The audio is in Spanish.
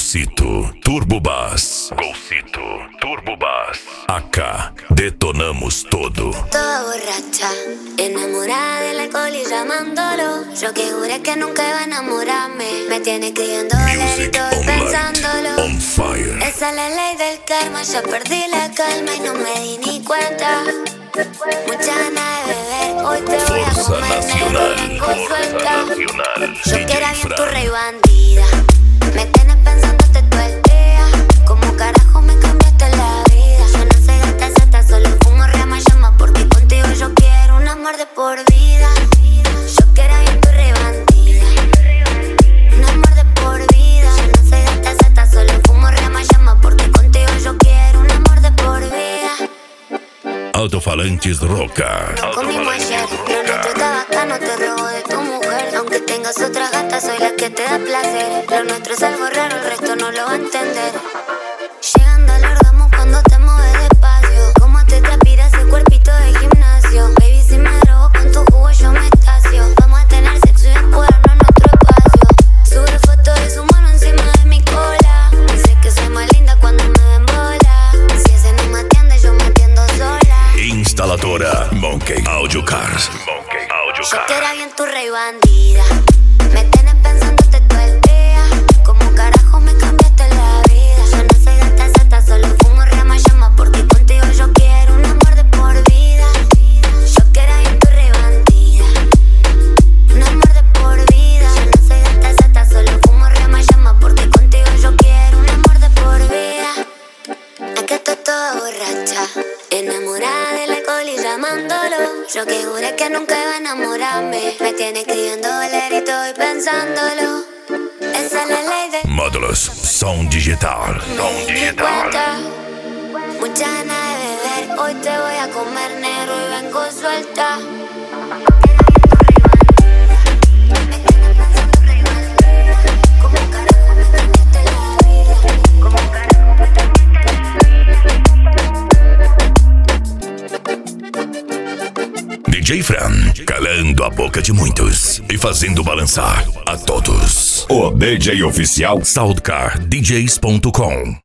Golcito Turbo Bass. Golcito Turbo Bass. Acá detonamos todo. Toda borracha, enamorada del alcohol y llamándolo. Yo que juré que nunca iba a enamorarme. Me tiene escribiendo Music y pensándolo. on fire. Esa es la ley del karma. Ya perdí la calma y no me di ni cuenta. Mucha ganas de beber, hoy te voy a Fuerza comer Nacional. negro, Fuerza suelta. Nacional. Yo que DJ era bien tu Fran. rey bandida. Me tienes pensándote todo el día. ¿Cómo carajo me cambiaste la vida? Yo no soy gata zeta, solo fumo rama llama. Porque contigo yo quiero un amor de por vida. Yo que era bien tu rey bandida. Un amor de por vida. Yo no soy gata zeta, solo fumo rama llama. Porque contigo yo quiero un amor de por vida. Altofalantes Roca. Comimos ayer, lo nuestro está bacano, te robo de tu mujer. Aunque tengas otra gata, soy la que te da placer. Lo nuestro es algo raro, el resto no lo va a entender. Llegando al orgasmo cuando te mueves despacio. Cómo te transpiras ese cuerpito de gimnasio. Baby, si me drogo con tu jugo yo me estacio. Vamos a tener sexo y empujarnos en nuestro espacio. Sube fotos de su mano encima de mi cola. Dice que soy más linda cuando me ven bola. Si ese no me atiende, yo me atiendo sola. Instaladora Monkey Audio Cars. Monkey Audio Yo que Cars. era bien tu rey bandida. Me tienes pensándote todo el día. ¿Cómo carajo me cambiaste la vida? Yo no soy gata zeta, solo fumo rama llama. Porque contigo yo quiero un amor de por vida. Yo que era bien tu rey bandida. Un amor de por vida. Yo no soy gata zeta, solo fumo rama llama. Porque contigo yo quiero un amor de por vida. Aquí estoy toda borracha, enamorada del alcohol y llamándolo. Yo que juré que nunca iba a enamorarme. Me tiene escribiendo bolerito y pensándolo. Esa es la ley de Módulos Som Digital. Som me di Digital. cuenta. Mucha ganas de beber, hoy te voy a comer negro y vengo suelta. Me tienes pensando rey bandida. ¿Cómo carajo me cambiaste la vida? ¿Cómo carajo me cambiaste la vida? DJ Fran, calando a boca de muitos e fazendo balançar a todos. O DJ oficial SoundcarDJs.com.